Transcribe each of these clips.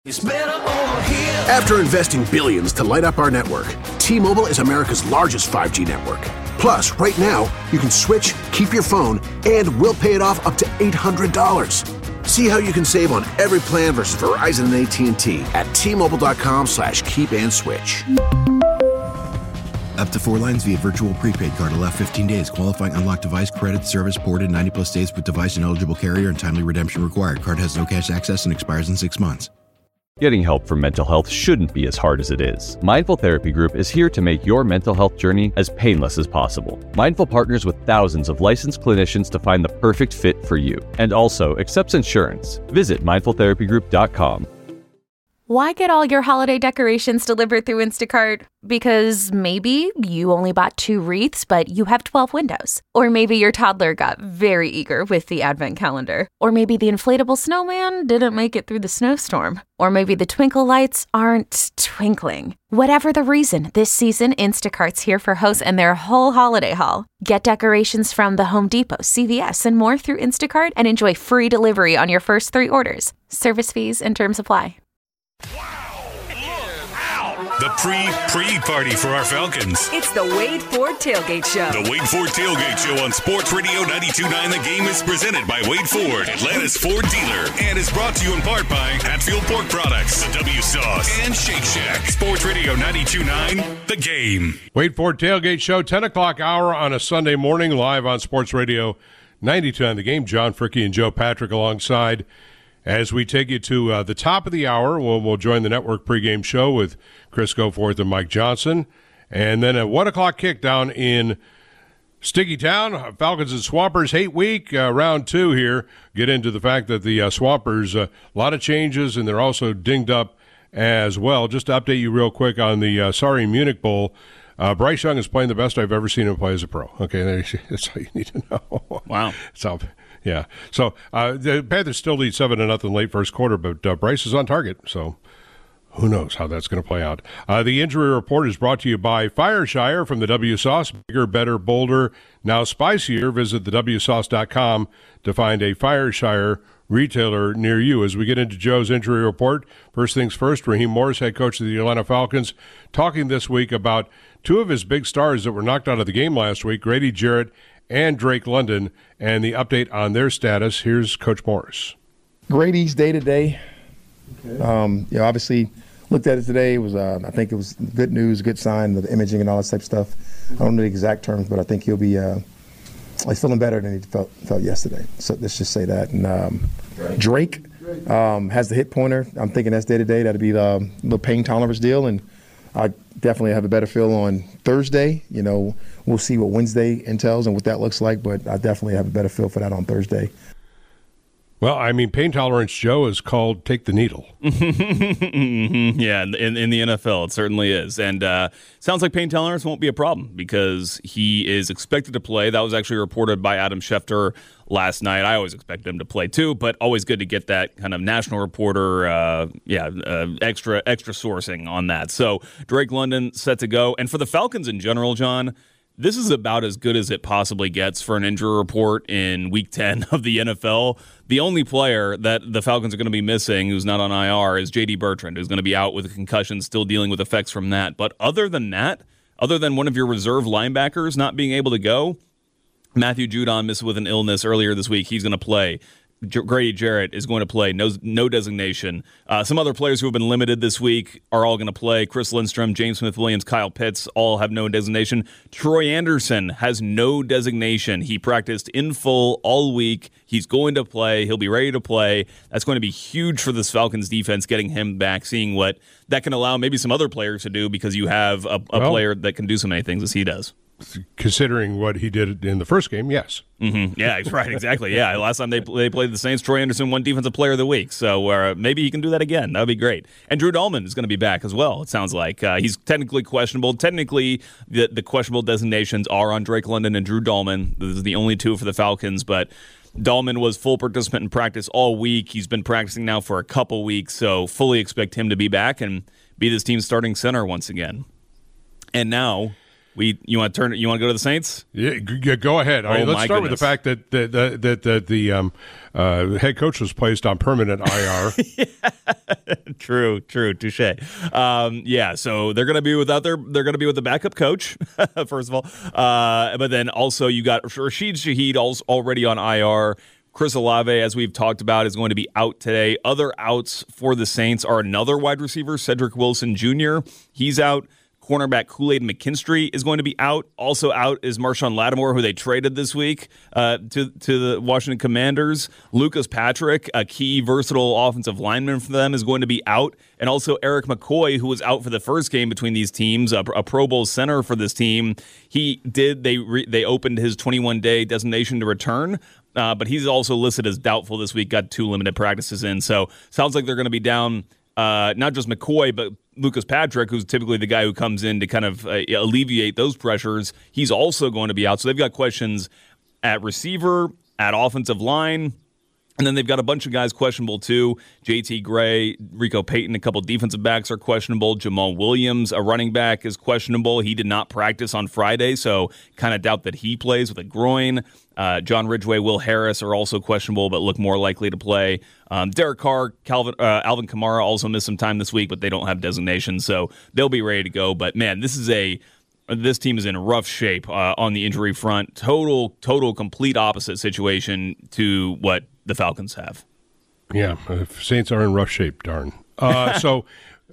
After investing billions to light up our network, T-Mobile is America's largest 5G network. Plus, right now, you can switch, keep your phone, and we'll pay it off up to $800. See how you can save on every plan versus Verizon and AT&T at T-Mobile.com/keep-and-switch. Up to 4 lines via virtual prepaid card. Allow 15 days. Qualifying unlocked device credit service ported 90-plus days with device and eligible carrier and timely redemption required. Card has no cash access and expires in 6 months. Getting help for mental health shouldn't be as hard as it is. Mindful Therapy Group is here to make your mental health journey as painless as possible. Mindful partners with thousands of licensed clinicians to find the perfect fit for you, and also accepts insurance. Visit mindfultherapygroup.com. Why get all your holiday decorations delivered through Instacart? Because maybe you only bought 2 wreaths, but you have 12 windows. Or maybe your toddler got very eager with the advent calendar. Or maybe the inflatable snowman didn't make it through the snowstorm. Or maybe the twinkle lights aren't twinkling. Whatever the reason, this season, Instacart's here for hosts and their whole holiday haul. Get decorations from the Home Depot, CVS, and more through Instacart and enjoy free delivery on your first 3 orders. Service fees and terms apply. The pre-party for our Falcons. It's the Wade Ford Tailgate Show. The Wade Ford Tailgate Show on Sports Radio 92.9. The Game is presented by Wade Ford, Atlanta's Ford dealer, and is brought to you in part by Hatfield Pork Products, the W Sauce, and Shake Shack. Sports Radio 92.9. The Game. Wade Ford Tailgate Show, 10 o'clock hour on a Sunday morning, live on Sports Radio 92.9. The Game. John Fricke and Joe Patrick alongside. As we take you to the top of the hour, we'll join the network pregame show with Chris Goforth and Mike Johnson. And then at 1 o'clock kick down in Sticky Town, Falcons and Swampers hate week, round 2 here. Get into the fact that the Swampers, a lot of changes, and they're also dinged up as well. Just to update you real quick on the Sorry Munich Bowl, Bryce Young is playing the best I've ever seen him play as a pro. Okay, that's all you need to know. Wow. Yeah. So the Panthers still lead 7-0 late first quarter, but Bryce is on target. So who knows how that's going to play out. The injury report is brought to you by Fireshire from the W Sauce. Bigger, better, bolder, now spicier. Visit thewsauce.com to find a Fireshire retailer near you. As we get into Joe's injury report, first things first, Raheem Morris, head coach of the Atlanta Falcons, talking this week about 2 of his big stars that were knocked out of the game last week, Grady Jarrett and Drake London, and the update on their status. Here's Coach Morris. Grady's day-to-day. Okay. Obviously looked at it today. It was, I think it was good news, good sign, the imaging and all that type of stuff. I don't know the exact terms, but I think he'll be he's feeling better than he felt yesterday. So let's just say that. And Drake has the hit pointer. I'm thinking that's day-to-day. That'll be the little pain tolerance deal, and I definitely have a better feel on Thursday. We'll see what Wednesday entails and what that looks like, but I definitely have a better feel for that on Thursday. Well, I mean, pain tolerance, Joe, is called take the needle. Yeah, in the NFL, it certainly is. And sounds like pain tolerance won't be a problem because he is expected to play. That was actually reported by Adam Schefter last night. I always expect him to play too, but always good to get that kind of national reporter, extra sourcing on that. So Drake London set to go. And for the Falcons in general, John, this is about as good as it possibly gets for an injury report in Week 10 of the NFL. The only player that the Falcons are going to be missing who's not on IR is J.D. Bertrand, who's going to be out with a concussion, still dealing with effects from that. But other than that, other than one of your reserve linebackers not being able to go, Matthew Judon missed with an illness earlier this week. He's going to play. Grady Jarrett is going to play, no designation. Some other players who have been limited this week are all going to play. Chris Lindstrom, James Smith-Williams, Kyle Pitts all have no designation. Troy Anderson has no designation. He practiced in full all week. He's going to play. He'll be ready to play. That's going to be huge for this Falcons defense, getting him back, seeing what that can allow maybe some other players to do because you have a player that can do so many things as he does. Considering what he did in the first game, yes. Mm-hmm. Yeah, right, exactly. Yeah, last time they played the Saints, Troy Anderson won Defensive Player of the Week. So maybe he can do that again. That would be great. And Drew Dahlman is going to be back as well, it sounds like. He's technically questionable. Technically, the questionable designations are on Drake London and Drew Dahlman. Those are the only 2 for the Falcons, but Dahlman was full participant in practice all week. He's been practicing now for a couple weeks, so fully expect him to be back and be this team's starting center once again. And now You want to go to the Saints? Yeah, go ahead. Let's start with the fact that the head coach was placed on permanent IR. True, touche. So they're going to be with the backup coach first of all, but then also you got Rashid Shaheed already on IR. Chris Olave, as we've talked about, is going to be out today. Other outs for the Saints are another wide receiver, Cedric Wilson Jr. He's out. Cornerback Kool-Aid McKinstry is going to be out. Also out is Marshawn Lattimore, who they traded this week to the Washington Commanders. Lucas Patrick, a key versatile offensive lineman for them, is going to be out. And also Eric McCoy, who was out for the first game between these teams, a Pro Bowl center for this team. They opened his 21-day designation to return. But he's also listed as doubtful this week, got 2 limited practices in. So sounds like they're going to be down not just McCoy, but Lucas Patrick, who's typically the guy who comes in to kind of alleviate those pressures. He's also going to be out. So they've got questions at receiver, at offensive line, and then they've got a bunch of guys questionable too. JT Gray, Rico Payton, a couple defensive backs are questionable. Jamal Williams, a running back, is questionable. He did not practice on Friday, so kind of doubt that he plays with a groin. John Ridgeway, Will Harris are also questionable, but look more likely to play. Derek Carr, Alvin Kamara also missed some time this week, but they don't have designations, so they'll be ready to go. But man, this team is in rough shape on the injury front. Total, complete opposite situation to what the Falcons have. Yeah, Saints are in rough shape, darn. So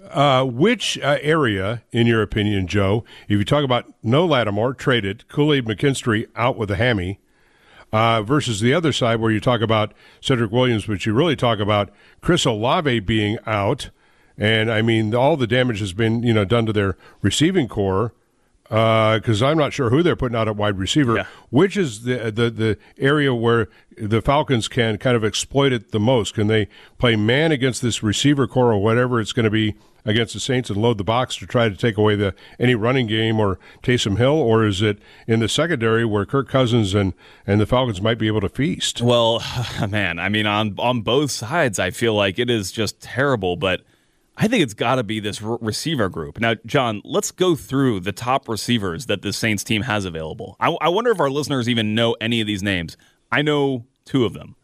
which area, in your opinion, Joe, if you talk about no Lattimore, traded, Kool-Aid McKinstry out with a hammy, versus the other side where you talk about Cedric Williams, but you really talk about Chris Olave being out, and I mean all the damage has been done to their receiving core, because I'm not sure who they're putting out at wide receiver. Yeah. Which is the area where the Falcons can kind of exploit it the most? Can they play man against this receiver core or whatever it's going to be against the Saints and load the box to try to take away any running game or Taysom Hill, or is it in the secondary where Kirk Cousins and the Falcons might be able to feast? Well, man, I mean, on both sides, I feel like it is just terrible, but I think it's got to be this receiver group. Now, John, let's go through the top receivers that the Saints team has available. I wonder if our listeners even know any of these names. I know 2 of them.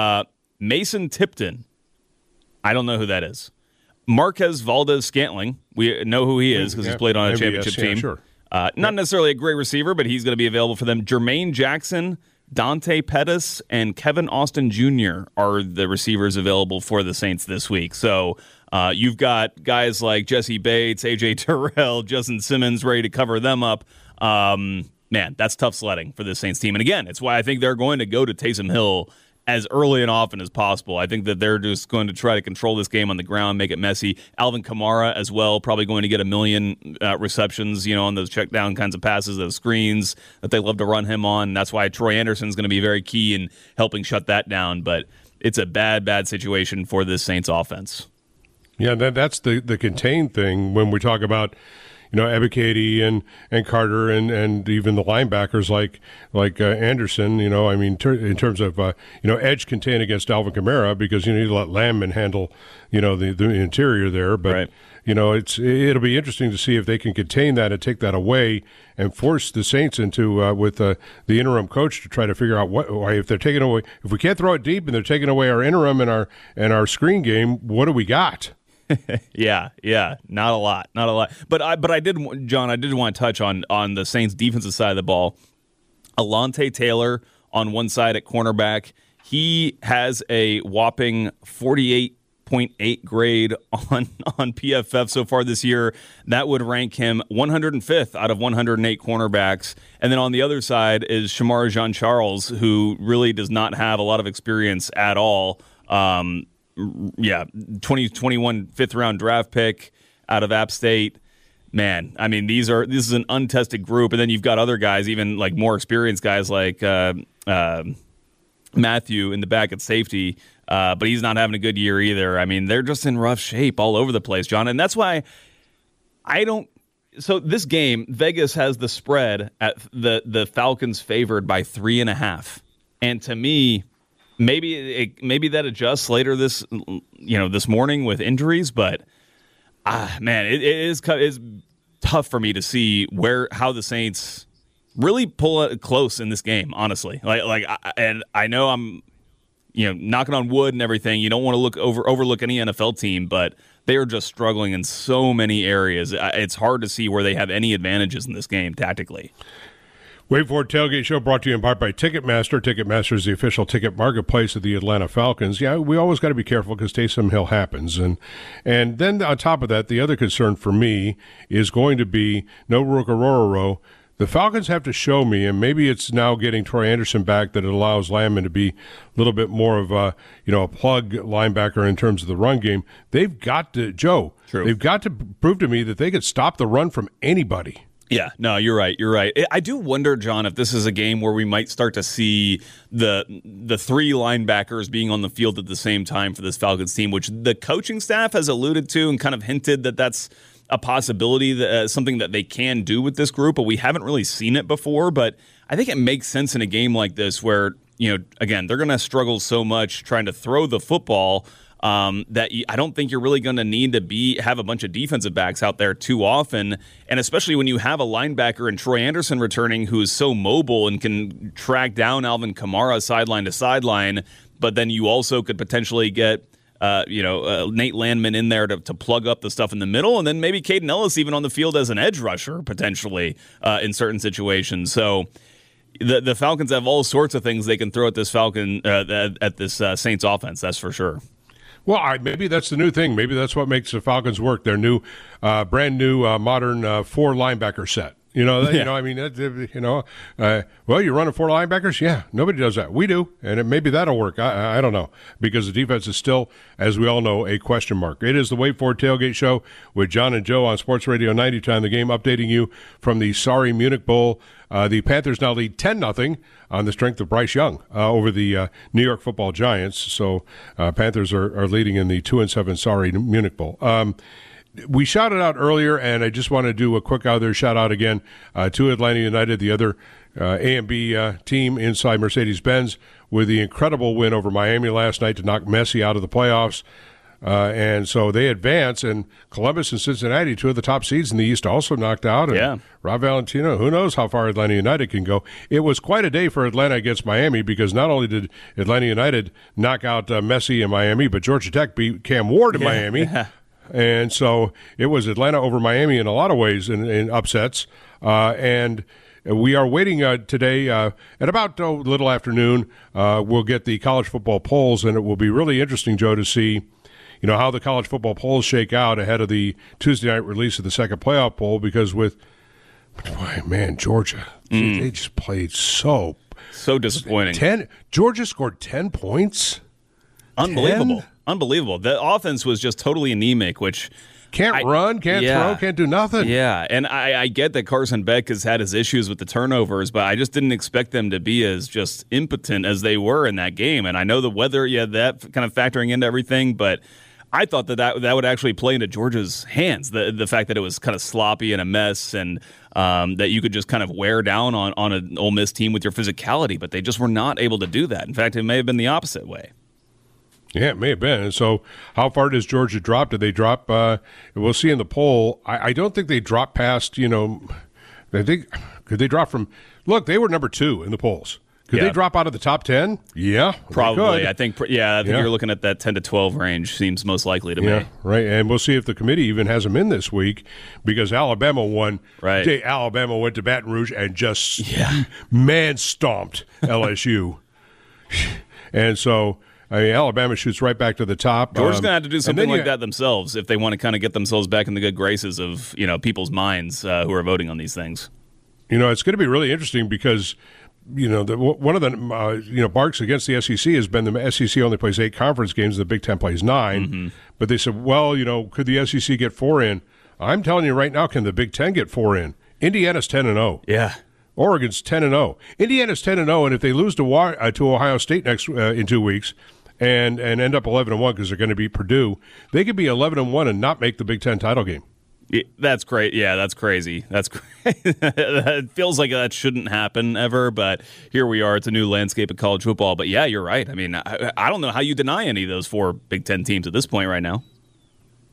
Mason Tipton. I don't know who that is. Marquez Valdez-Scantling. We know who he is because he's played on a championship team. Sure. Not necessarily a great receiver, but he's going to be available for them. Jermaine Jackson, Dante Pettis, and Kevin Austin Jr. are the receivers available for the Saints this week. So you've got guys like Jesse Bates, A.J. Terrell, Justin Simmons ready to cover them up. Man, that's tough sledding for the Saints team. And again, it's why I think they're going to go to Taysom Hill as early and often as possible. I think that they're just going to try to control this game on the ground, make it messy. Alvin Kamara as well, probably going to get 1 million receptions, on those check down kinds of passes, those screens that they love to run him on. That's why Troy Anderson's going to be very key in helping shut that down. But it's a bad situation for this Saints offense. Yeah, that's the contained thing when we talk about Ebiketie and Carter and even the linebackers like Anderson. I mean, in terms of edge contain against Alvin Kamara, because you need to let Landman handle the interior there. But right. It'll be interesting to see if they can contain that and take that away and force the Saints into with the interim coach to try to figure out if they're taking away, if we can't throw it deep and they're taking away our interim and our screen game, what do we got? Yeah, not a lot. But I did want to touch on the Saints' defensive side of the ball. Alontae Taylor on one side at cornerback. He has a whopping 48.8 grade on PFF so far this year. That would rank him 105th out of 108 cornerbacks. And then on the other side is Shamar Jean-Charles, who really does not have a lot of experience at all. 2021 fifth-round draft pick out of App State. Man, I mean, this is an untested group, and then you've got other guys, even like more experienced guys like Matthew in the back at safety, but he's not having a good year either. I mean, they're just in rough shape all over the place, John, and that's why So this game, Vegas has the spread at the Falcons favored by 3.5, and to me, maybe that adjusts later this morning with injuries, but man, it's tough for me to see how the Saints really pull it close in this game, honestly. And I know I'm, knocking on wood and everything. You don't want to overlook any NFL team, but they are just struggling in so many areas. It's hard to see where they have any advantages in this game tactically. Wait for it, Tailgate Show brought to you in part by Ticketmaster. Ticketmaster is the official ticket marketplace of the Atlanta Falcons. Yeah, we always got to be careful because Taysom Hill happens. And then on top of that, the other concern for me is going to be no Rukarororo. The Falcons have to show me, and maybe it's now getting Troy Anderson back that it allows Landman to be a little bit more of a plug linebacker in terms of the run game. They've got to, Joe, True. They've got to prove to me that they could stop the run from anybody. Yeah, no, you're right. I do wonder, John, if this is a game where we might start to see the three linebackers being on the field at the same time for this Falcons team, which the coaching staff has alluded to and kind of hinted that that's a possibility, something that they can do with this group, but we haven't really seen it before. But I think it makes sense in a game like this where, again, they're going to struggle so much trying to throw the football that I don't think you're really going to need to have a bunch of defensive backs out there too often, and especially when you have a linebacker and Troy Anderson returning who is so mobile and can track down Alvin Kamara sideline to sideline, but then you also could potentially get Nate Landman in there to plug up the stuff in the middle, and then maybe Caden Ellis even on the field as an edge rusher potentially in certain situations. So the Falcons have all sorts of things they can throw at this Saints offense. That's for sure. Well, maybe that's the new thing. Maybe that's what makes the Falcons work. Their new, brand new, modern four linebacker set. Well, you're running four linebackers? Yeah, nobody does that. We do, and maybe that'll work. I don't know, because the defense is still, as we all know, a question mark. It is the Wait For It Tailgate Show with John and Joe on Sports Radio 92 on the game, updating you from the sorry Munich Bowl. The Panthers now lead 10-0 on the strength of Bryce Young over the New York Football Giants. So Panthers are leading in the 2-7 sorry Munich Bowl. We shouted out earlier, and I just want to do a quick other shout-out again to Atlanta United, the other A and B team inside Mercedes-Benz, with the incredible win over Miami last night to knock Messi out of the playoffs. And so they advance, and Columbus and Cincinnati, two of the top seeds in the East, also knocked out. And yeah. Rob Valentino, who knows how far Atlanta United can go. It was quite a day for Atlanta against Miami, because not only did Atlanta United knock out Messi in Miami, but Georgia Tech beat Cam Ward in Miami. Yeah. And so it was Atlanta over Miami in a lot of ways in upsets. And we are waiting today at about a little afternoon. We'll get the college football polls, and it will be really interesting, Joe, to see how the college football polls shake out ahead of the Tuesday night release of the second playoff poll, because Georgia, they just played so disappointing. Georgia scored 10 points. Unbelievable. 10? Unbelievable. The offense was just totally anemic, which can't run, can't throw, can't do nothing. Yeah, and I get that Carson Beck has had his issues with the turnovers, but I just didn't expect them to be as just impotent as they were in that game. And I know the weather, that kind of factoring into everything, but I thought that would actually play into Georgia's hands, the fact that it was kind of sloppy and a mess, and that you could just kind of wear down on an Ole Miss team with your physicality, but they just were not able to do that. In fact, it may have been the opposite way. Yeah, it may have been. And so how far does Georgia drop? Did they drop? We'll see in the poll. I don't think they dropped past, could they drop from – look, they were number 2 in the polls. Could they drop out of the top 10? Yeah, probably. I think you're looking at that 10 to 12 range seems most likely to me. Yeah, right. And we'll see if the committee even has them in this week, because Alabama won. Right. Alabama went to Baton Rouge and just man-stomped LSU. And so – Alabama shoots right back to the top. Georgia's going to have to do something like that themselves if they want to kind of get themselves back in the good graces of people's minds who are voting on these things. It's going to be really interesting, because one of the barks against the SEC has been the SEC only plays 8 conference games, the Big Ten plays 9. Mm-hmm. But they said, could the SEC get 4 in? I'm telling you right now, can the Big Ten get 4 in? Indiana's 10-0. Yeah. Oregon's 10-0. Indiana's 10-0, and if they lose to Ohio State next in 2 weeks, and end up 11-1 because they're going to beat Purdue, they could be 11-1 and not make the Big Ten title game. That's great. Yeah, that's crazy. That's it feels like that shouldn't happen ever, but here we are. It's a new landscape of college football. But yeah, you're right. I mean, I don't know how you deny any of those 4 Big Ten teams at this point right now.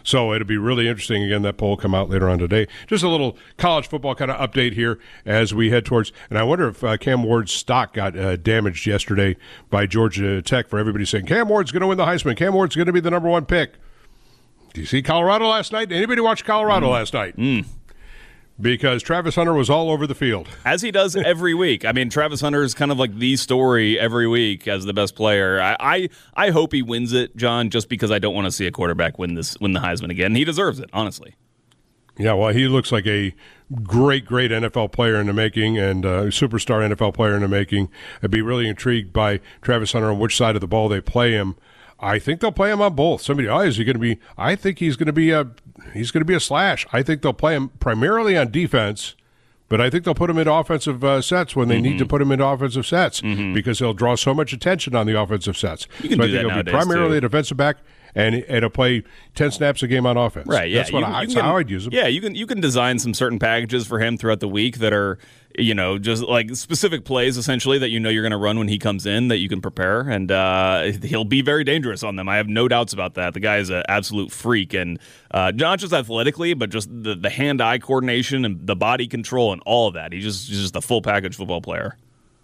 So it'll be really interesting. Again, that poll will come out later on today. Just a little college football kind of update here as we head towards, and I wonder if Cam Ward's stock got damaged yesterday by Georgia Tech for everybody saying, Cam Ward's going to win the Heisman. Cam Ward's going to be the number one pick. Do you see Colorado last night? Anybody watch Colorado last night? Because Travis Hunter was all over the field. As he does every week. I mean, Travis Hunter is kind of like the story every week as the best player. I hope he wins it, John, just because I don't want to see a quarterback win the Heisman again. He deserves it, honestly. Yeah, well, he looks like a great NFL player in the making and a superstar NFL player in the making. I'd be really intrigued by Travis Hunter on which side of the ball they play him. I think they'll play him on both. Is he going to be? I think he's going to be a slash. I think they'll play him primarily on defense, but I think they'll put him in offensive sets when they need to put him into offensive sets because he'll draw so much attention on the offensive sets. You can so do I think that he'll be primarily a defensive back, and it'll play 10 snaps a game on offense. Right? Yeah, that's how I'd use him. Yeah, you can design some certain packages for him throughout the week that are, just like specific plays essentially that you're going to run when he comes in that you can prepare, and he'll be very dangerous on them. I have no doubts about that. The guy is an absolute freak, and not just athletically, but just the hand-eye coordination and the body control and all of that. He's just a full package football player.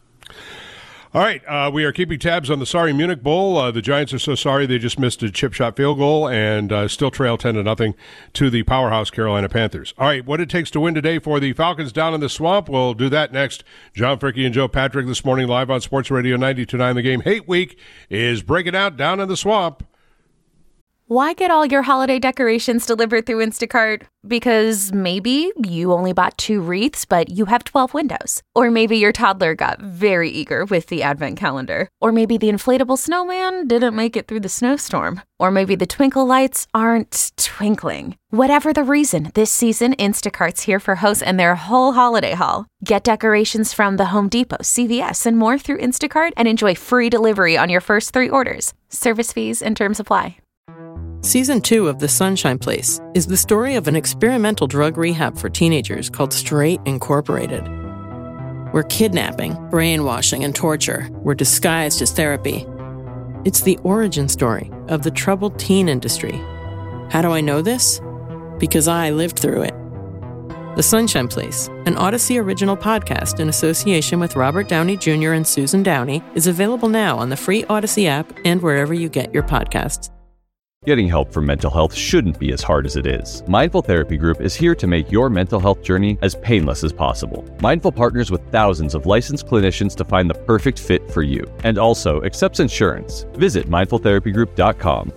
All right, we are keeping tabs on the sorry Munich Bowl. The Giants are so sorry they just missed a chip shot field goal and still trail 10-0 to the powerhouse Carolina Panthers. All right, what it takes to win today for the Falcons down in the swamp. We'll do that next. John Fricke and Joe Patrick this morning live on Sports Radio 92.9 The Game. Hate Week is breaking out down in the swamp. Why get all your holiday decorations delivered through Instacart? Because maybe you only bought 2 wreaths, but you have 12 windows. Or maybe your toddler got very eager with the advent calendar. Or maybe the inflatable snowman didn't make it through the snowstorm. Or maybe the twinkle lights aren't twinkling. Whatever the reason, this season, Instacart's here for hosts and their whole holiday haul. Get decorations from the Home Depot, CVS, and more through Instacart and enjoy free delivery on your first 3 orders. Service fees and terms apply. Season 2 of The Sunshine Place is the story of an experimental drug rehab for teenagers called Straight Incorporated, where kidnapping, brainwashing, and torture were disguised as therapy. It's the origin story of the troubled teen industry. How do I know this? Because I lived through it. The Sunshine Place, an Odyssey original podcast in association with Robert Downey Jr. and Susan Downey, is available now on the free Odyssey app and wherever you get your podcasts. Getting help for mental health shouldn't be as hard as it is. Mindful Therapy Group is here to make your mental health journey as painless as possible. Mindful partners with thousands of licensed clinicians to find the perfect fit for you, and also accepts insurance. Visit mindfultherapygroup.com.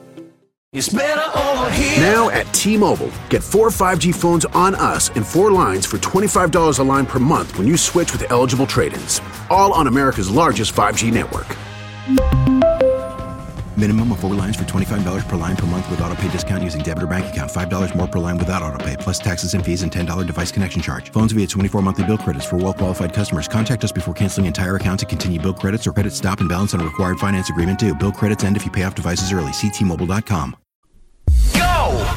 Now at T-Mobile, get 4 5G phones on us and 4 lines for $25 a line per month when you switch with eligible trade-ins. All on America's largest 5G network. Minimum of 4 lines for $25 per line per month with autopay discount using debit or bank account. $5 more per line without autopay, plus taxes and fees and $10 device connection charge. Phones via 24 monthly bill credits for well-qualified customers. Contact us before canceling entire account to continue bill credits or credit stop and balance on a required finance agreement due. Bill credits end if you pay off devices early. See T-Mobile.com. Go!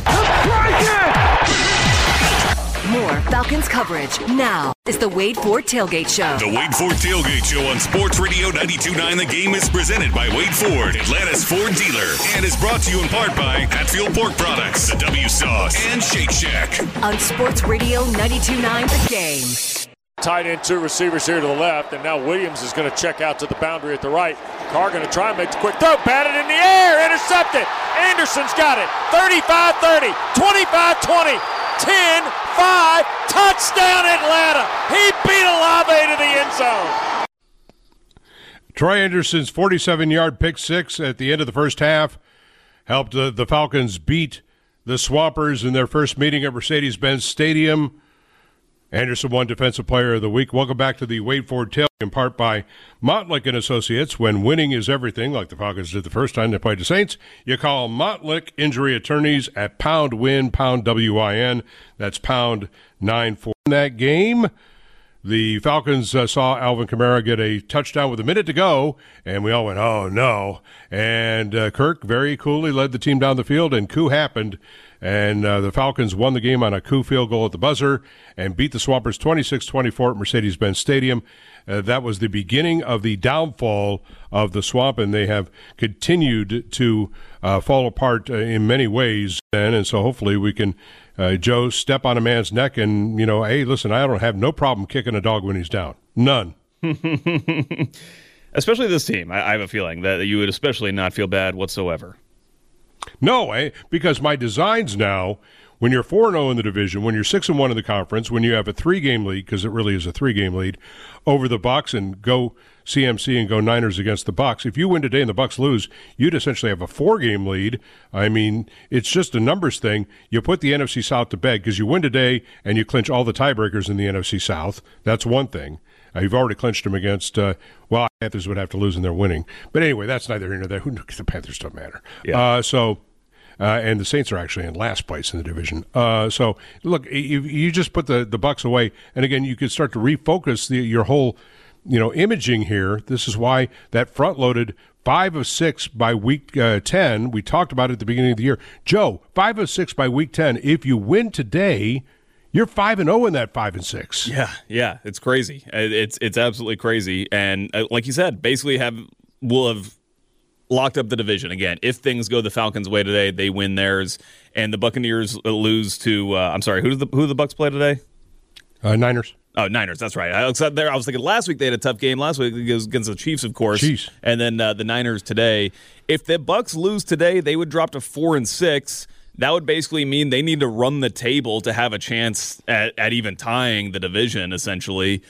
More Falcons coverage now. It's the Wade Ford Tailgate Show. The Wade Ford Tailgate Show on Sports Radio 92.9 The Game is presented by Wade Ford, Atlanta's Ford dealer, and is brought to you in part by Hatfield Pork Products, the W Sauce, and Shake Shack. On Sports Radio 92.9 The Game. Tight end 2 receivers here to the left, and now Williams is going to check out to the boundary at the right. Carr going to try and make the quick throw, batted in the air, intercepted. Anderson's got it. 35-30, 25-20, 10-5, touchdown Atlanta. He beat Olave to the end zone. Troy Anderson's 47-yard pick six at the end of the first half helped the Falcons beat the Swampers in their first meeting at Mercedes-Benz Stadium. Anderson won Defensive Player of the Week. Welcome back to the Wade Ford Tailgate, in part by Montlick & Associates. When winning is everything, like the Falcons did the first time they played the Saints, you call Montlick Injury Attorneys at #WIN, #WIN. That's #94. In that game, the Falcons saw Alvin Kamara get a touchdown with a minute to go, and we all went, oh, no. And Kirk very coolly led the team down the field, and coup happened. And the Falcons won the game on a coup field goal at the buzzer and beat the Swampers 26-24 at Mercedes-Benz Stadium. that was the beginning of the downfall of the Swamp, and they have continued to fall apart in many ways. And so hopefully we can, Joe, step on a man's neck and, hey, listen, I don't have no problem kicking a dog when he's down. None. Especially this team. I have a feeling that you would especially not feel bad whatsoever. No, because my designs now, when you're 4-0 in the division, when you're 6-1 in the conference, when you have a 3-game lead, because it really is a 3-game lead, over the Bucs and go CMC and go Niners against the Bucs. If you win today and the Bucs lose, you'd essentially have a 4-game lead. I mean, it's just a numbers thing. You put the NFC South to bed because you win today and you clinch all the tiebreakers in the NFC South. That's one thing. You've already clinched them against, the Panthers would have to lose and they're winning. But anyway, that's neither here nor there. The Panthers don't matter. Yeah. And the Saints are actually in last place in the division. So, look, you just put the Bucs away, and again, you could start to refocus your whole, imaging here. This is why that front-loaded 5 of 6 by week 10, we talked about it at the beginning of the year. Joe, 5 of 6 by week 10, if you win today, you're 5-0 in that 5 and 6. Yeah, it's crazy. It's absolutely crazy. And like you said, basically we'll have locked up the division again. If things go the Falcons' way today, they win theirs, and the Buccaneers lose to. I'm sorry, who do the Bucs play today? Niners. Oh, Niners. That's right. I was thinking last week they had a tough game. Last week it was against the Chiefs, of course. Chiefs. And then the Niners today. If the Bucs lose today, they would drop to 4 and 6. That would basically mean they need to run the table to have a chance at even tying the division, essentially.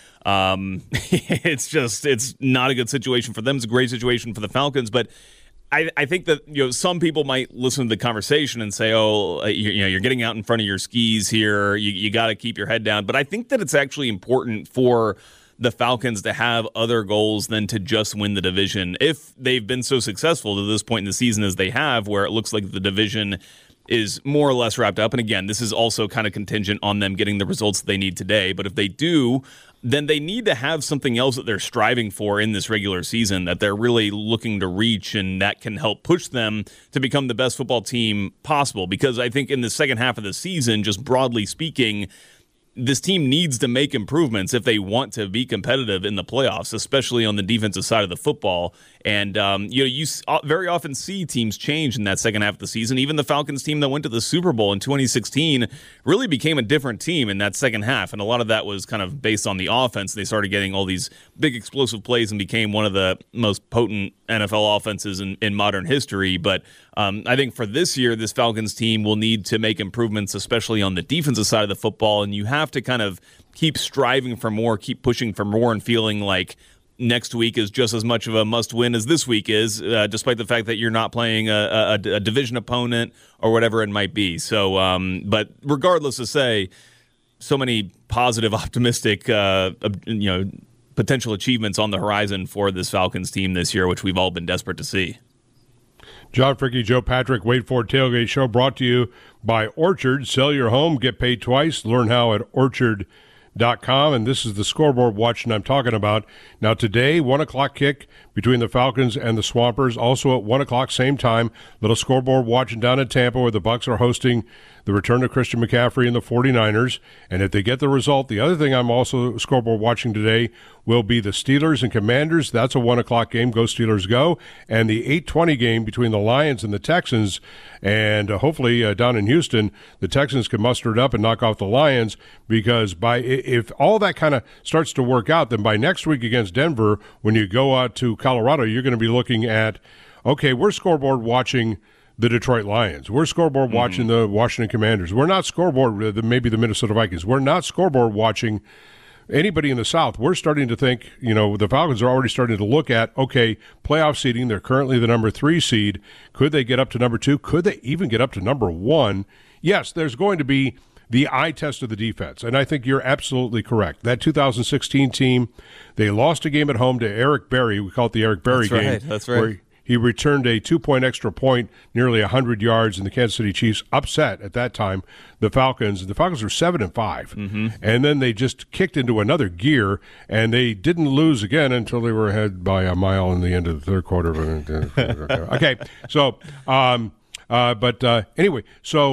It's not a good situation for them. It's a great situation for the Falcons, but I think that some people might listen to the conversation and say, "Oh, you're getting out in front of your skis here. You got to keep your head down." But I think that it's actually important for the Falcons to have other goals than to just win the division. If they've been so successful to this point in the season as they have, where it looks like the division is more or less wrapped up. And again, this is also kind of contingent on them getting the results that they need today. But if they do, then they need to have something else that they're striving for in this regular season that they're really looking to reach, and that can help push them to become the best football team possible. Because I think in the second half of the season, just broadly speaking, this team needs to make improvements if they want to be competitive in the playoffs, especially on the defensive side of the football. And you very often see teams change in that second half of the season. Even the Falcons team that went to the Super Bowl in 2016 really became a different team in that second half. And a lot of that was kind of based on the offense. They started getting all these big explosive plays and became one of the most potent NFL offenses in modern history. But I think for this year, this Falcons team will need to make improvements, especially on the defensive side of the football. And you have to kind of keep striving for more, keep pushing for more, and feeling like next week is just as much of a must-win as this week is, despite the fact that you're not playing a division opponent or whatever it might be. So, but regardless to say, so many positive, optimistic, potential achievements on the horizon for this Falcons team this year, which we've all been desperate to see. John Fricky, Joe Patrick, Wade Ford Tailgate Show, brought to you by Orchard. Sell your home, get paid twice. Learn how at Orchard.com. And this is the scoreboard watching I'm talking about. Now today, 1 o'clock kick between the Falcons and the Swampers. Also at 1 o'clock, same time, little scoreboard watching down in Tampa where the Bucs are hosting the return of Christian McCaffrey and the 49ers. And if they get the result, the other thing I'm also scoreboard watching today will be the Steelers and Commanders. That's a 1 o'clock game. Go Steelers, go. And the 8:20 game between the Lions and the Texans. And hopefully down in Houston, the Texans can muster it up and knock off the Lions, because if all that kind of starts to work out, then by next week against Denver, when you go out to Colorado, you're going to be looking at, okay, we're scoreboard watching the Detroit Lions. We're scoreboard watching the Washington Commanders. We're not scoreboard, maybe the Minnesota Vikings. We're not scoreboard watching anybody in the South. We're starting to think, the Falcons are already starting to look at, okay, playoff seeding. They're currently the number 3 seed. Could they get up to number 2? Could they even get up to number 1? Yes, there's going to be the eye test of the defense, and I think you're absolutely correct. That 2016 team, they lost a game at home to Eric Berry. We call it the Eric Berry game. That's right. Where he returned a 2-point extra point, nearly 100 yards, and the Kansas City Chiefs upset at that time the Falcons. The Falcons were 7-5, and then they just kicked into another gear, and they didn't lose again until they were ahead by a mile in the end of the third quarter. Okay, so anyway, so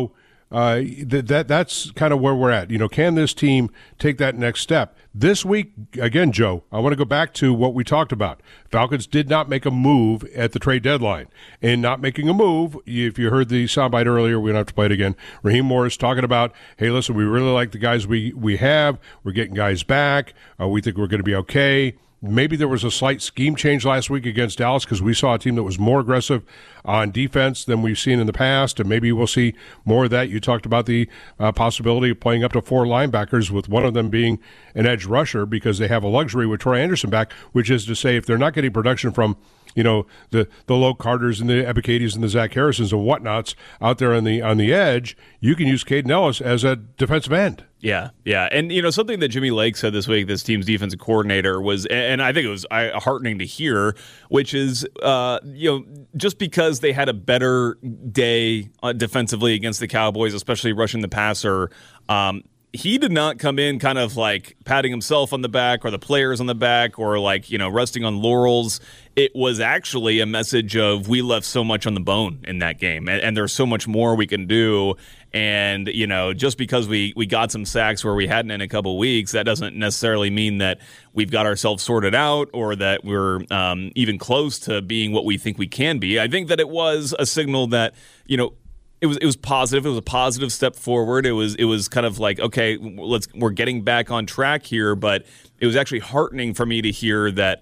that's kind of where we're at. Can this team take that next step? This week, again, Joe, I want to go back to what we talked about. Falcons did not make a move at the trade deadline. And not making a move, if you heard the soundbite earlier, we don't have to play it again. Raheem Morris talking about, hey, listen, we really like the guys we have. We're getting guys back. We think we're going to be okay. Maybe there was a slight scheme change last week against Dallas because we saw a team that was more aggressive on defense than we've seen in the past, and maybe we'll see more of that. You talked about the possibility of playing up to 4 linebackers, with one of them being an edge rusher, because they have a luxury with Troy Anderson back, which is to say if they're not getting production from the Low Carters and the Ebikades and the Zach Harrisons and whatnots out there on the edge, you can use Caden Ellis as a defensive end. Yeah. And, something that Jimmy Lake said this week, this team's defensive coordinator, was, and I think it was heartening to hear, which is, just because they had a better day defensively against the Cowboys, especially rushing the passer, he did not come in kind of like patting himself on the back or the players on the back or resting on laurels. It was actually a message of, we left so much on the bone in that game, and there's so much more we can do. And, just because we got some sacks where we hadn't in a couple weeks, that doesn't necessarily mean that we've got ourselves sorted out or that we're even close to being what we think we can be. I think that it was a signal that, it was positive. It was a positive step forward. It was kind of like, okay, we're getting back on track here. But it was actually heartening for me to hear that.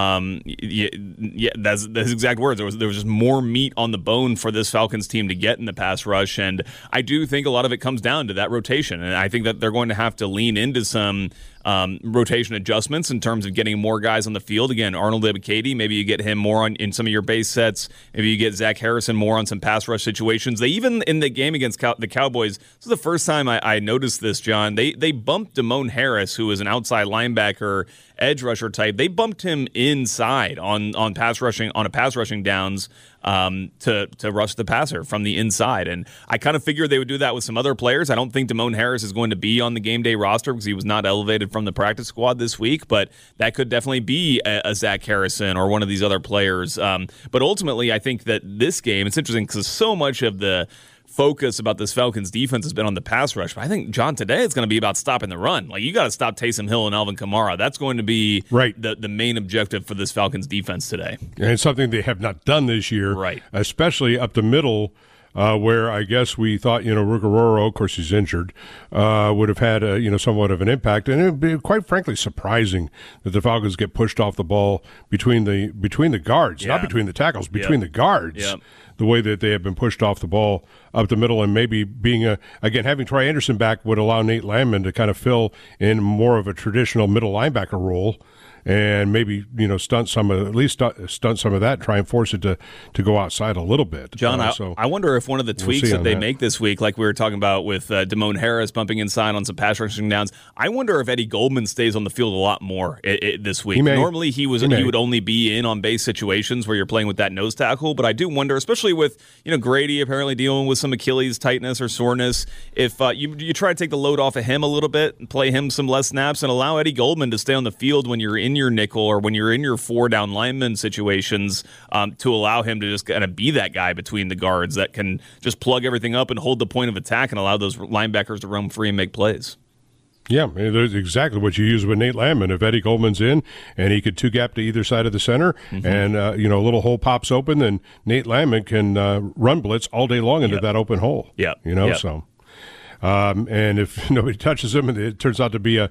That's his exact words. There was just more meat on the bone for this Falcons team to get in the pass rush, and I do think a lot of it comes down to that rotation. And I think that they're going to have to lean into some rotation adjustments in terms of getting more guys on the field. Again, Arnold Ebikade, maybe you get him more in some of your base sets. Maybe you get Zach Harrison more on some pass rush situations. They even, in the game against the Cowboys, this is the first time I noticed this, John, they bumped Damone Harris, who is an outside linebacker, edge rusher type. They bumped him inside on a pass rushing downs to rush the passer from the inside. And I kind of figured they would do that with some other players. I don't think Damone Harris is going to be on the game day roster because he was not elevated from the practice squad this week, but that could definitely be a Zach Harrison or one of these other players. But ultimately, I think that this game, it's interesting because so much of the focus about this Falcons defense has been on the pass rush. But I think, John, today it's going to be about stopping the run. Like, you got to stop Taysom Hill and Alvin Kamara. That's going to be the main objective for this Falcons defense today. And it's something they have not done this year, right? Especially up the middle, where I guess we thought, Ruggiero, of course he's injured, would have had, somewhat of an impact. And it would be, quite frankly, surprising that the Falcons get pushed off the ball between the guards, not between the tackles, between the guards. The way that they have been pushed off the ball up the middle, and maybe being having Troy Anderson back would allow Nate Landman to kind of fill in more of a traditional middle linebacker role, and maybe stunt some of that, try and force it to go outside a little bit. John, I wonder if one of the tweaks that they make this week, like we were talking about with Damone Harris bumping inside on some pass rushing downs, I wonder if Eddie Goldman stays on the field a lot more this week. Normally he would only be in on base situations where you're playing with that nose tackle, but I do wonder, especially with Grady apparently dealing with some Achilles tightness or soreness, if you try to take the load off of him a little bit and play him some less snaps and allow Eddie Goldman to stay on the field when you're in your nickel or when you're in your 4-down lineman situations, to allow him to just kind of be that guy between the guards that can just plug everything up and hold the point of attack and allow those linebackers to roam free and make plays. Yeah, that's exactly what you use with Nate Landman. If Eddie Goldman's in and he could two-gap to either side of the center, and a little hole pops open, then Nate Landman can run blitz all day long into that open hole. So. And if nobody touches him and it turns out to be a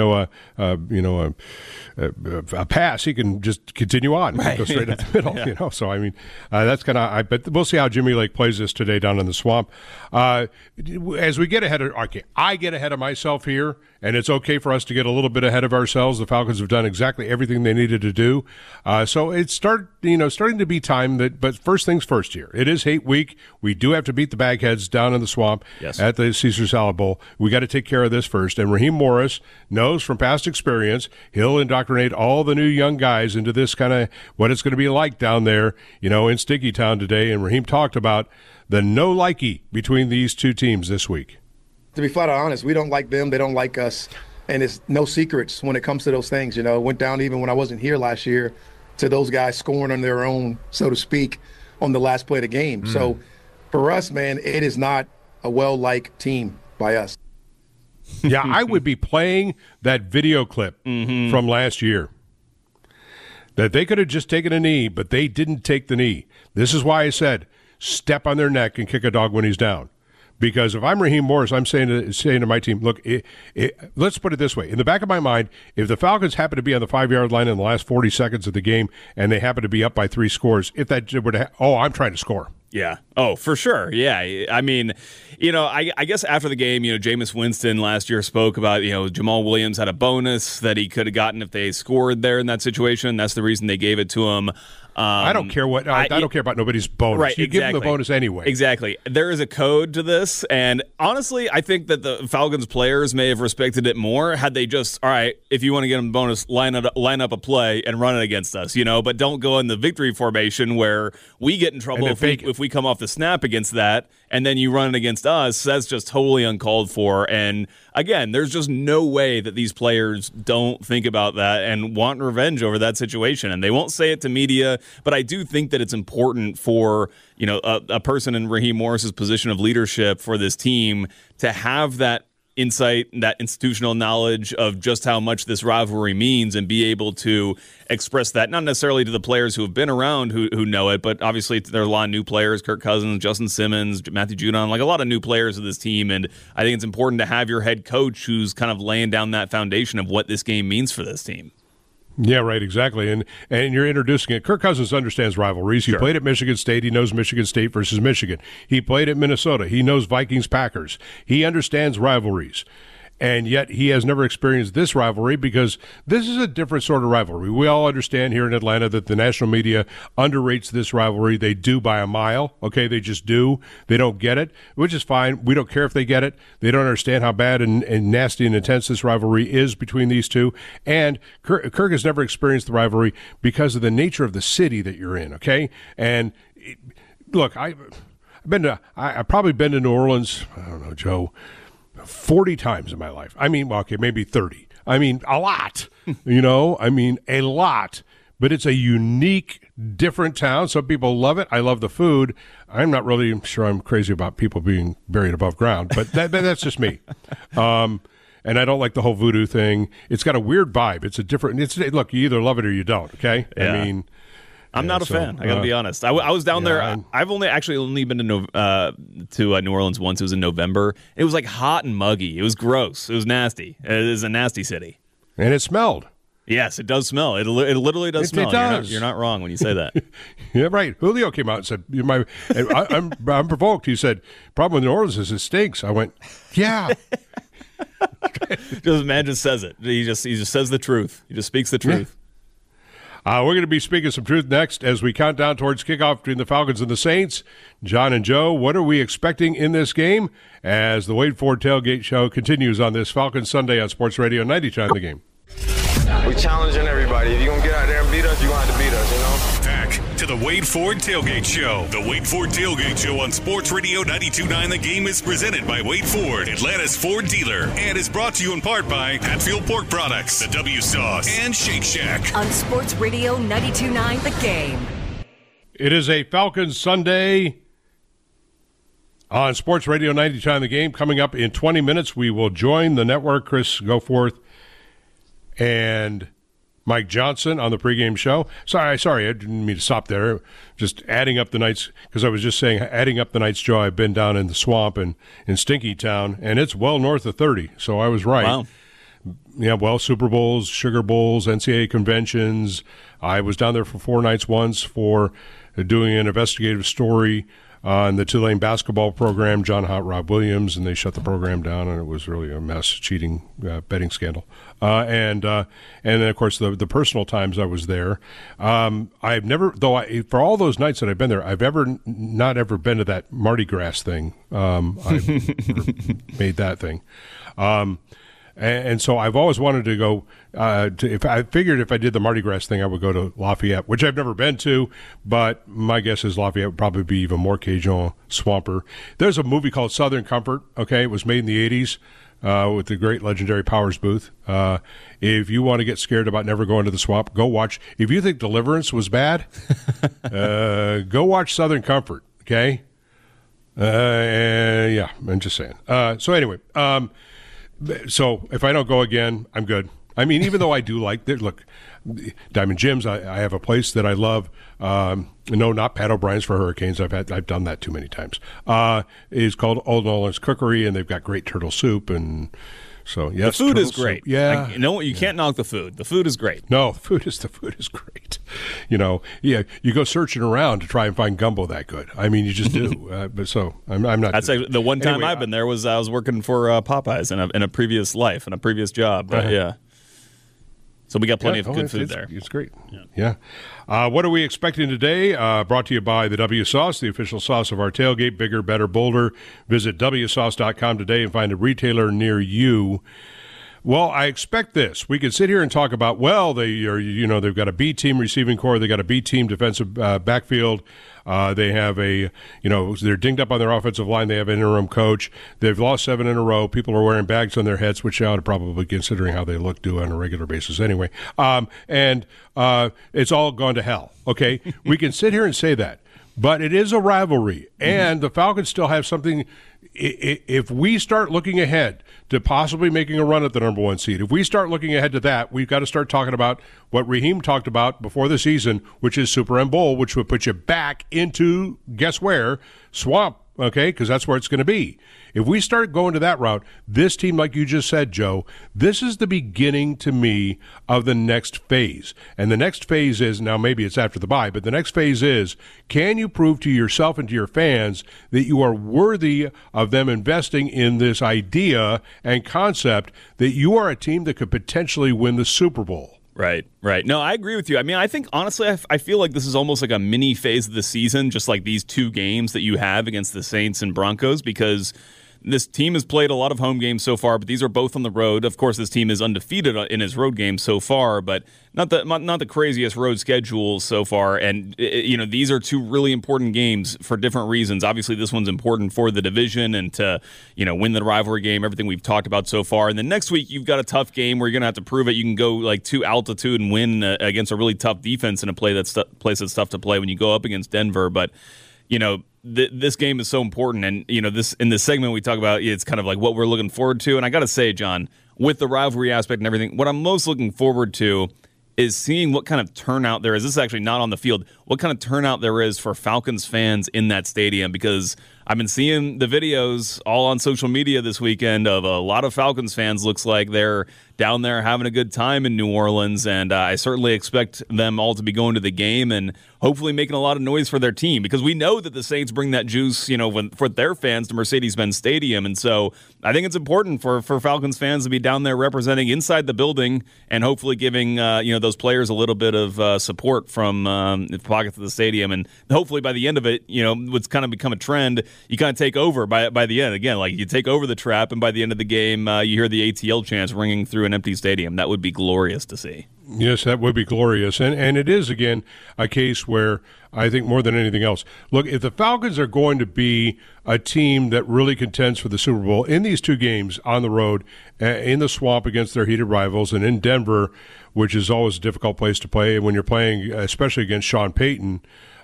pass, he can just continue on and go straight up the middle. So I mean, that's kind of. But we'll see how Jimmy Lake plays this today down in the swamp. As we get ahead of, I get ahead of myself here, and it's okay for us to get a little bit ahead of ourselves. The Falcons have done exactly everything they needed to do. So it's starting to be time that. But first things first here. It is hate week. We do have to beat the Bagheads down in the swamp at the Caesar Salad Bowl. We got to take care of this first. And Raheem Morris knows from past experience he'll indoctrinate all the new young guys into this kind of what it's going to be like down there, in Stinky Town today. And Raheem talked about the no likey between these two teams this week. To be flat out honest, we don't like them. They don't like us. And it's no secrets when it comes to those things. It went down even when I wasn't here last year to those guys scoring on their own, so to speak, on the last play of the game. So for us, man, it is not a well-liked team by us. Yeah, I would be playing that video clip from last year. That they could have just taken a knee, but they didn't take the knee. This is why I said step on their neck and kick a dog when he's down. Because if I'm Raheem Morris, I'm saying to my team, look, let's put it this way. In the back of my mind, if the Falcons happen to be on the 5-yard line in the last 40 seconds of the game and they happen to be up by 3 scores, if that were to I'm trying to score. Yeah. Oh, for sure. Yeah. I mean, I guess after the game, Jameis Winston last year spoke about, Jamal Williams had a bonus that he could have gotten if they scored there in that situation. That's the reason they gave it to him. I don't care I don't care about nobody's bonus. Right, you give them the bonus anyway. Exactly. There is a code to this, and honestly, I think that the Falcons players may have respected it more had they just, all right, if you want to get them a bonus, line up a play and run it against us, but don't go in the victory formation where we get in trouble if we come off the snap against that, and then you run it against us. That's just totally uncalled for. And again, there's just no way that these players don't think about that and want revenge over that situation. And they won't say it to media, but I do think that it's important for a person in Raheem Morris's position of leadership for this team to have that insight, that institutional knowledge of just how much this rivalry means and be able to express that, not necessarily to the players who have been around who know it, but obviously there are a lot of new players, Kirk Cousins, Justin Simmons, Matthew Judon, like a lot of new players of this team. And I think it's important to have your head coach who's kind of laying down that foundation of what this game means for this team. Yeah, right, exactly. And you're introducing it. Kirk Cousins understands rivalries. He played at Michigan State. He knows Michigan State versus Michigan. He played at Minnesota. He knows Vikings-Packers. He understands rivalries. And yet he has never experienced this rivalry because this is a different sort of rivalry. We all understand here in Atlanta that the national media underrates this rivalry. They do by a mile. Okay, they just do. They don't get it, which is fine. We don't care if they get it. They don't understand how bad and nasty and intense this rivalry is between these two. And Kirk has never experienced the rivalry because of the nature of the city that you're in, okay? And look, I've probably been to New Orleans, I don't know, Joe, 40 times in my life. I mean, well, okay, maybe 30. I mean, a lot, a lot. But it's a unique, different town. Some people love it. I love the food. I'm not really sure I'm crazy about people being buried above ground, but that's just me. And I don't like the whole voodoo thing. It's got a weird vibe. It's a different, look, you either love it or you don't, okay? Yeah. I mean, I'm not a fan. I got to be honest. I was down there. I've only been to New Orleans once. It was in November. It was like hot and muggy. It was gross. It was nasty. It is a nasty city. And it smelled. Yes, it does smell. It literally does smell. It does. You're not wrong when you say that. Yeah, right. Julio came out and said, I'm provoked. He said, problem with New Orleans is it stinks. I went, yeah. Man just says it. He just says the truth. He just speaks the truth. We're going to be speaking some truth next as we count down towards kickoff between the Falcons and the Saints. John and Joe, what are we expecting in this game as the Wade Ford Tailgate Show continues on this Falcons Sunday on Sports Radio 92.9 The Game. We challenging everybody. If you're going to get out there and beat us, you're going to have to beat us, Back to the Wade Ford Tailgate Show. The Wade Ford Tailgate Show on Sports Radio 92.9 The Game is presented by Wade Ford, Atlanta's Ford dealer, and is brought to you in part by Hatfield Pork Products, the W Sauce, and Shake Shack. On Sports Radio 92.9 The Game. It is a Falcons Sunday on Sports Radio 92.9 The Game. Coming up in 20 minutes, we will join the network, Chris Goforth and Mike Johnson on the pregame show. Sorry, I didn't mean to stop there. Just adding up the nights, because I was just saying, adding up the nights, Joe, I've been down in the swamp and in Stinky Town, and it's well north of 30, so I was right. Wow. Yeah, well, Super Bowls, Sugar Bowls, NCAA conventions. I was down there for 4 nights once for doing an investigative story on the Tulane basketball program, John Hot Rob Williams, and they shut the program down, and it was really a mess, cheating, betting scandal. And then, of course, the personal times I was there. I've never, for all those nights that I've been there, I've not ever been to that Mardi Gras thing. I've made that thing. And so I've always wanted to go. If I did the Mardi Gras thing, I would go to Lafayette, which I've never been to. But my guess is Lafayette would probably be even more Cajun swamper. There's a movie called Southern Comfort. Okay, it was made in the '80s with the great legendary Powers Booth. If you want to get scared about never going to the swamp, go watch. If you think Deliverance was bad, go watch Southern Comfort. Okay. Yeah, I'm just saying. So anyway, so if I don't go again, I'm good. I mean, even though I do like that, look, Diamond Jim's, I have a place that I love. No, not Pat O'Brien's for Hurricanes. I've done that too many times. It's called Old Nolan's Cookery, and they've got great turtle soup. And so, yes, the food is great. Soup. Yeah. You can't knock the food. The food is great. No, the food is great. You go searching around to try and find gumbo that good. I mean, you just do. But so I'm not. That's like the one time I've been there was I was working for Popeyes in a previous life, in a previous job. But yeah. So we got plenty of good food there. It's great. Yeah. What are we expecting today? Brought to you by the W Sauce, the official sauce of our tailgate. Bigger, better, bolder. Visit WSauce.com today and find a retailer near you. Well, I expect this. We could sit here and talk about, they've got a B team receiving core, they got a B team defensive backfield. They have they're dinged up on their offensive line. They have an interim coach. They've lost 7 in a row. People are wearing bags on their heads, which they ought to probably, considering how they do on a regular basis anyway. And it's all gone to hell. Okay, we can sit here and say that, but it is a rivalry, and the Falcons still have something. If we start looking ahead to possibly making a run at the number 1 seed, if we start looking ahead to that, we've got to start talking about what Raheem talked about before the season, which is Super M Bowl, which would put you back into, guess where? Swamp, okay? Because that's where it's going to be. If we start going to that route, this team, like you just said, Joe, this is the beginning to me of the next phase. And the next phase is, now maybe it's after the bye, but the next phase is, can you prove to yourself and to your fans that you are worthy of them investing in this idea and concept that you are a team that could potentially win the Super Bowl? Right. No, I agree with you. I mean, I think, honestly, I feel like this is almost like a mini phase of the season, just like these 2 games that you have against the Saints and Broncos, because this team has played a lot of home games so far, but these are both on the road. Of course, this team is undefeated in his road games so far, but not the craziest road schedule so far. And these are 2 really important games for different reasons. Obviously, this one's important for the division and to win the rivalry game. Everything we've talked about so far. And then next week you've got a tough game where you're going to have to prove it. You can go to altitude and win against a really tough defense in a place that's tough to play when you go up against Denver. But this game is so important, and this in this segment we talk about, it's kind of like what we're looking forward to. And I got to say, John, with the rivalry aspect and everything, what I'm most looking forward to is seeing what kind of turnout there is. This is actually not on the field. What kind of turnout there is for Falcons fans in that stadium, because I've been seeing the videos all on social media this weekend of a lot of Falcons fans. Looks like they're down there having a good time in New Orleans, and I certainly expect them all to be going to the game and hopefully making a lot of noise for their team, because we know that the Saints bring that juice, for their fans to Mercedes-Benz Stadium. And so I think it's important for Falcons fans to be down there representing inside the building and hopefully giving those players a little bit of support from the pockets of the stadium. And hopefully by the end of it, what's kind of become a trend, you kind of take over by the end. Again, like you take over the trap, and by the end of the game, you hear the ATL chants ringing through an empty stadium. That would be glorious to see. Yes, that would be glorious. And it is, again, a case where I think more than anything else, look, if the Falcons are going to be a team that really contends for the Super Bowl in these 2 games on the road, in the Swamp against their heated rivals, and in Denver, which is always a difficult place to play, and when you're playing, especially against Sean Payton,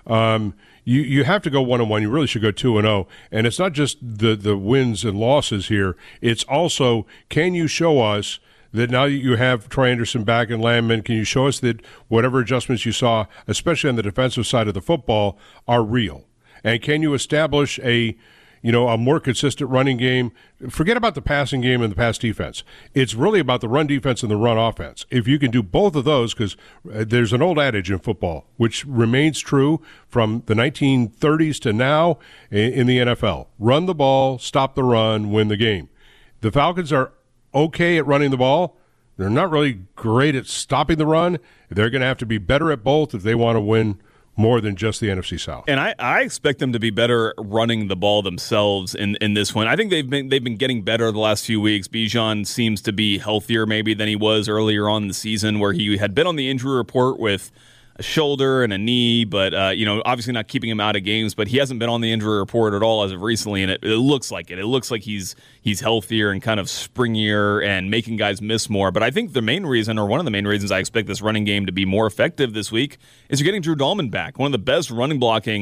you have to go 1-1. You really should go 2-0. And it's not just the wins and losses here. It's also, can you show us that now that you have Troy Anderson back and Landman, can you show us that whatever adjustments you saw, especially on the defensive side of the football, are real? And can you establish a more consistent running game? Forget about the passing game and the pass defense. It's really about the run defense and the run offense. If you can do both of those, because there's an old adage in football, which remains true from the 1930s to now in the NFL. Run the ball, stop the run, win the game. The Falcons are okay at running the ball. They're not really great at stopping the run. They're going to have to be better at both if they want to win more than just the NFC South. And I expect them to be better running the ball themselves in this one. I think they've been getting better the last few weeks. Bijan seems to be healthier maybe than he was earlier on in the season, where he had been on the injury report with a shoulder and a knee, but obviously not keeping him out of games. But he hasn't been on the injury report at all as of recently, and it looks like it. It looks like he's healthier and kind of springier and making guys miss more. But I think the main reason, or one of the main reasons, I expect this running game to be more effective this week is you're getting Drew Dahlman back, one of the best running blocking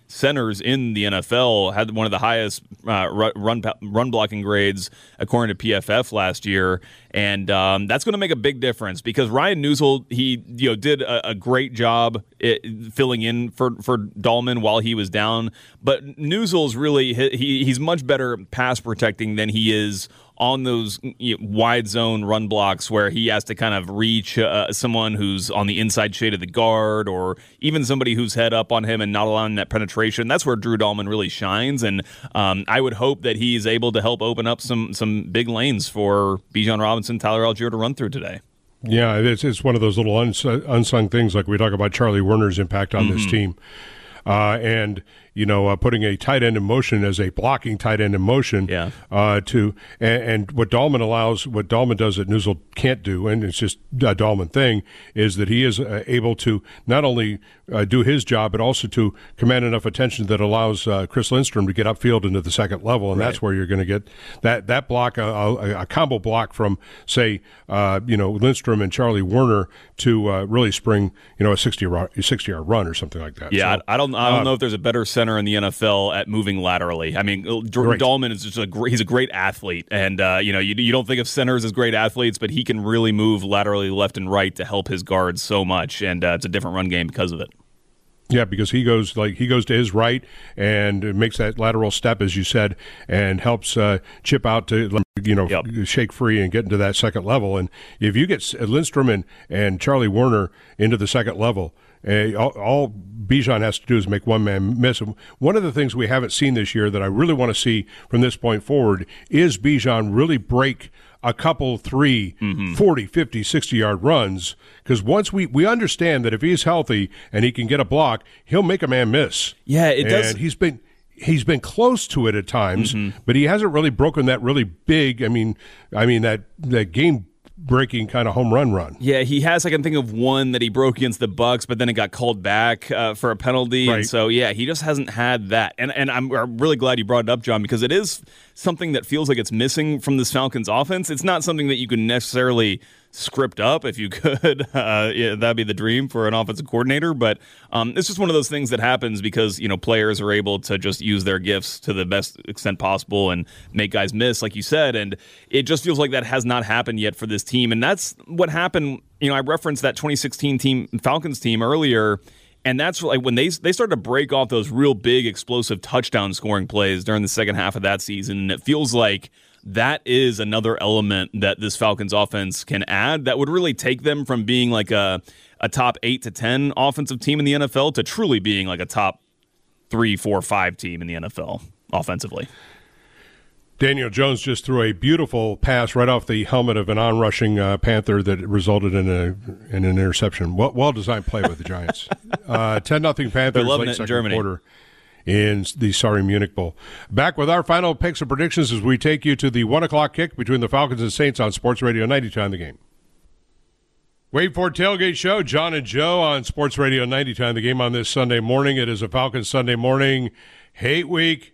centers in the NFL, had one of the highest run blocking grades according to PFF last year, and that's going to make a big difference because Ryan Neusel, he did a great job filling in for Dahlman while he was down, but Neusel's really he's much better pass protecting than he is on those wide zone run blocks where he has to kind of reach someone who's on the inside shade of the guard or even somebody who's head up on him and not allowing that penetration. That's where Drew Dahlman really shines, and I would hope that he's able to help open up some big lanes for Bijan Robinson, Tyler Algier to run through today. Yeah, it's one of those little unsung things like we talk about Charlie Werner's impact on this team. And putting a tight end in motion as a blocking tight end in motion, and what Dahlman does that Neusel can't do, and it's just a Dahlman thing, is that he is able to not only do his job, but also to command enough attention that allows Chris Lindstrom to get upfield into the second level, and that's where you're going to get that block, a combo block from, say, Lindstrom and Charlie Werner to really spring, a 60-yard run or something like that. Yeah, so, I don't know if there's a better center in the NFL at moving laterally. I mean, Dahlman is just he's a great athlete, and you don't think of centers as great athletes, but he can really move laterally left and right to help his guards so much, and it's a different run game because of it. Yeah, because he goes to his right and makes that lateral step, as you said, and helps chip out to shake free and get into that second level. And if you get Lindstrom and Charlie Werner into the second level, all Bijan has to do is make one man miss. One of the things we haven't seen this year that I really want to see from this point forward is Bijan really break a couple 40, 50, 60-yard runs, because once we understand that if he's healthy and he can get a block, he'll make a man miss. Yeah, it does. And he's been close to it at times, but he hasn't really broken that really big. I mean that game-breaking kind of home run. Yeah, he has. I can think of one that he broke against the Bucks, but then it got called back for a penalty. Right. And so, yeah, he just hasn't had that. And I'm really glad you brought it up, John, because it is something that feels like it's missing from this Falcons offense. It's not something that you can necessarily script up if you could. That'd be the dream for an offensive coordinator. But it's just one of those things that happens because, players are able to just use their gifts to the best extent possible and make guys miss, like you said. And it just feels like that has not happened yet for this team. And that's what happened. I referenced that 2016 Falcons team earlier. And that's like when they started to break off those real big explosive touchdown scoring plays during the second half of that season. And it feels like that is another element that this Falcons offense can add that would really take them from being like a top 8 to 10 offensive team in the NFL to truly being like a top 3, 4, 5 team in the NFL offensively. Daniel Jones just threw a beautiful pass right off the helmet of an on-rushing Panther that resulted in an interception. Well-designed play with the Giants. 10-0 Panthers. They're loving late it in second Germany. quarter in the sorry Munich Bowl. Back with our final picks and predictions as we take you to the 1 o'clock kick between the Falcons and Saints on Sports Radio 92 on the Game. Wait for Tailgate Show, John and Joe on Sports Radio 92 on the Game on this Sunday morning. It is a Falcons Sunday morning. Hate week.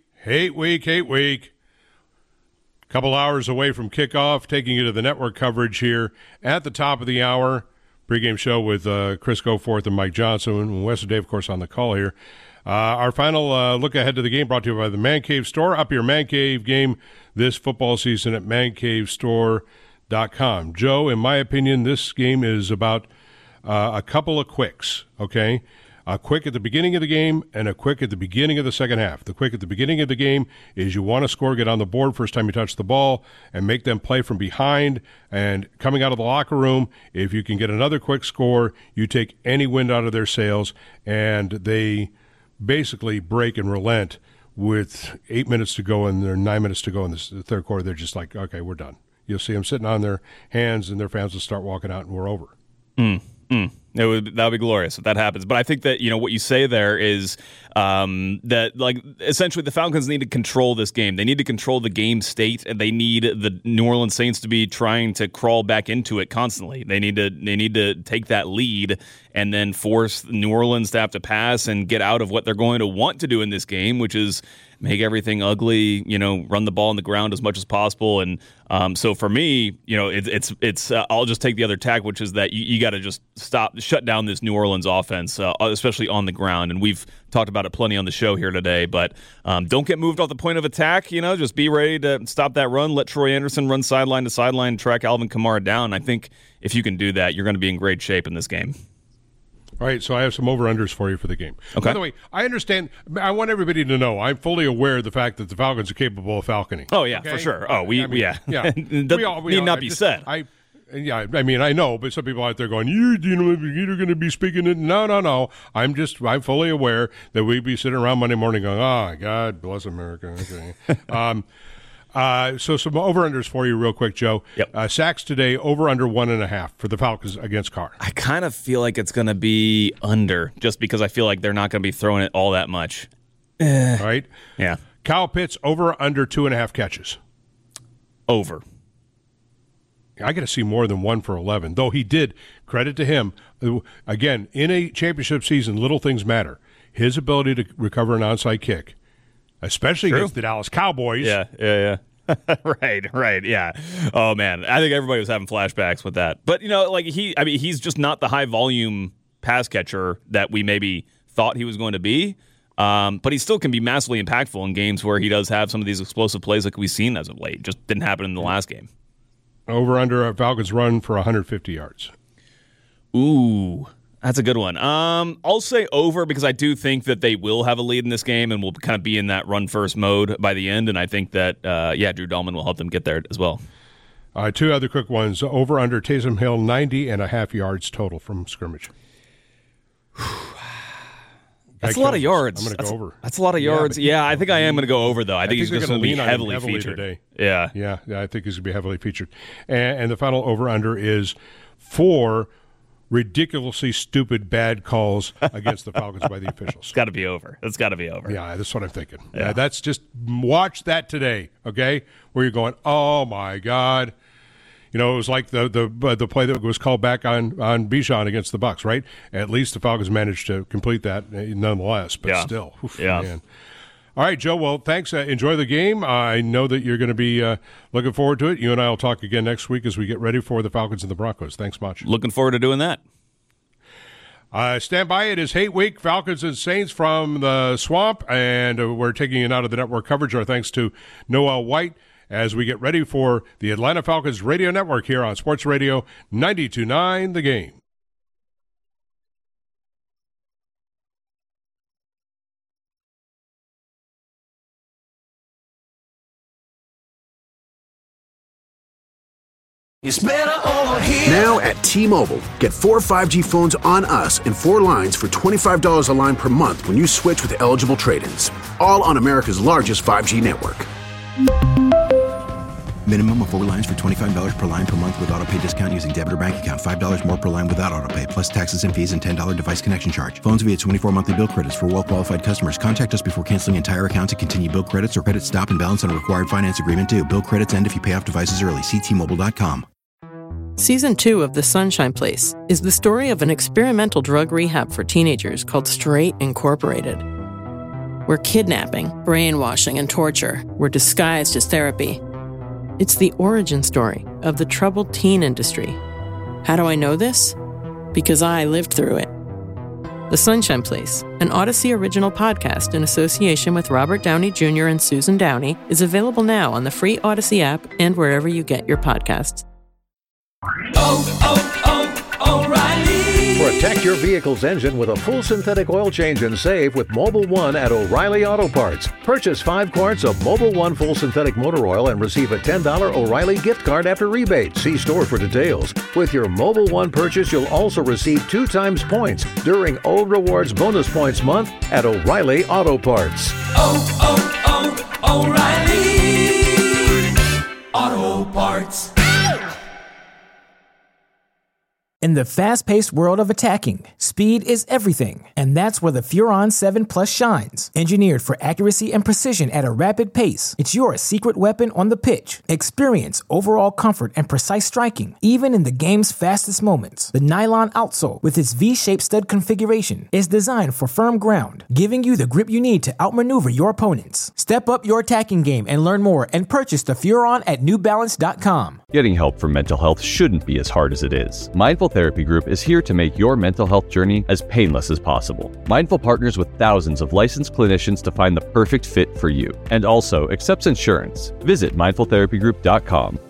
Couple hours away from kickoff, taking you to the network coverage here at the top of the hour. Pregame show with Chris Goforth and Mike Johnson, and Wes and Dave, of course, on the call here. Our final look ahead to the game brought to you by the Man Cave Store. Up your Man Cave game this football season at mancavestore.com. Joe, in my opinion, this game is about a couple of quicks, okay? A quick at the beginning of the game and a quick at the beginning of the second half. The quick at the beginning of the game is you want to score, get on the board first time you touch the ball, and make them play from behind. And coming out of the locker room, if you can get another quick score, you take any wind out of their sails, and they basically break and relent with 8 minutes to go and 9 minutes to go in the third quarter. They're just like, okay, we're done. You'll see them sitting on their hands, and their fans will start walking out, and we're over. That would be glorious if that happens. But I think that, what you say there is that, like, essentially the Falcons need to control this game. They need to control the game state, and they need the New Orleans Saints to be trying to crawl back into it constantly. They need to take that lead and then force New Orleans to have to pass and get out of what they're going to want to do in this game, which is make everything ugly, run the ball on the ground as much as possible. And so for me, it's I'll just take the other tack, which is that you got to just shut down this New Orleans offense, especially on the ground. And we've talked about it plenty on the show here today, but don't get moved off the point of attack. Just be ready to stop that run. Let Troy Anderson run sideline to sideline, track Alvin Kamara down. I think if you can do that, you're going to be in great shape in this game. All right, so I have some over-unders for you for the game. Okay. By the way, I understand. I want everybody to know I'm fully aware of the fact that the Falcons are capable of falconing. Oh, yeah, okay? for sure. Oh, yeah. Need not be said. I know, but some people out there going, you're going to be speaking it. No. I'm fully aware that we'd be sitting around Monday morning going, oh, God bless America. Okay. So some over-unders for you real quick, Joe. Yep. Sacks today, over-under 1.5 for the Falcons against Carr. I kind of feel like it's going to be under, just because I feel like they're not going to be throwing it all that much. All right? Yeah. Kyle Pitts, over-under 2.5 catches. Over. I got to see more than 1 for 11, though he did, credit to him, again, in a championship season, little things matter. His ability to recover an onside kick, especially against the Dallas Cowboys. Yeah. Right, yeah. Oh, man. I think everybody was having flashbacks with that. But, he's just not the high-volume pass catcher that we maybe thought he was going to be. But he still can be massively impactful in games where he does have some of these explosive plays like we've seen as of late. Just didn't happen in the last game. Over under Falcons run for 150 yards. Ooh, that's a good one. I'll say over because I do think that they will have a lead in this game and will kind of be in that run-first mode by the end. And I think that, Drew Dahlman will help them get there as well. Two other quick ones. Over under Taysom Hill, 90.5 yards total from scrimmage. That's a lot of yards. I'm going to go over. That's a lot of yards. Yeah, I think I am going to go over, though. I think he's going to be heavily featured. Today. Yeah, I think he's going to be heavily featured. And the final over-under is 4 ridiculously stupid bad calls against the Falcons by the officials. It's got to be over. It's got to be over. Yeah, that's what I'm thinking. Yeah. That's just watch that today, okay? Where you're going, oh, my God. It was like the play that was called back on Bijan against the Bucs, right? At least the Falcons managed to complete that nonetheless, but still. Oof, man. All right, Joe, well, thanks. Enjoy the game. I know that you're going to be looking forward to it. You and I will talk again next week as we get ready for the Falcons and the Broncos. Thanks much. Looking forward to doing that. Stand by. It is Hate Week, Falcons and Saints from the Swamp, and we're taking it out of the network coverage. Our thanks to Noel White as we get ready for the Atlanta Falcons radio network here on Sports Radio 92.9 The Game. It's better over here. Now at T-Mobile, get 4 5G phones on us and 4 lines for $25 a line per month when you switch with eligible trade-ins. All on America's largest 5G network. Minimum of 4 lines for $25 per line per month with autopay discount using debit or bank account. $5 more per line without autopay, plus taxes and fees and $10 device connection charge. Phones via 24 monthly bill credits for well-qualified customers. Contact us before canceling entire account to continue bill credits or credit stop and balance on a required finance agreement due. Bill credits end if you pay off devices early. See T-Mobile.com. Season 2 of The Sunshine Place is the story of an experimental drug rehab for teenagers called Straight Incorporated, where kidnapping, brainwashing, and torture were disguised as therapy. It's the origin story of the troubled teen industry. How do I know this? Because I lived through it. The Sunshine Place, an Odyssey original podcast in association with Robert Downey Jr. and Susan Downey, is available now on the free Odyssey app and wherever you get your podcasts. O'Reilly. Protect your vehicle's engine with a full synthetic oil change and save with Mobil 1 at O'Reilly Auto Parts. Purchase 5 quarts of Mobil 1 full synthetic motor oil and receive a $10 O'Reilly gift card after rebate. See store for details. With your Mobil 1 purchase, you'll also receive 2 times points during O Rewards Bonus Points Month at O'Reilly Auto Parts. O'Reilly Auto Parts. In the fast-paced world of attacking, speed is everything, and that's where the Furon 7 Plus shines. Engineered for accuracy and precision at a rapid pace, it's your secret weapon on the pitch. Experience overall comfort and precise striking, even in the game's fastest moments. The nylon outsole, with its V-shaped stud configuration, is designed for firm ground, giving you the grip you need to outmaneuver your opponents. Step up your attacking game and learn more and purchase the Furon at NewBalance.com. Getting help for mental health shouldn't be as hard as it is. Mindful Therapy Group is here to make your mental health journey as painless as possible. Mindful partners with thousands of licensed clinicians to find the perfect fit for you, and also accepts insurance. Visit mindfultherapygroup.com.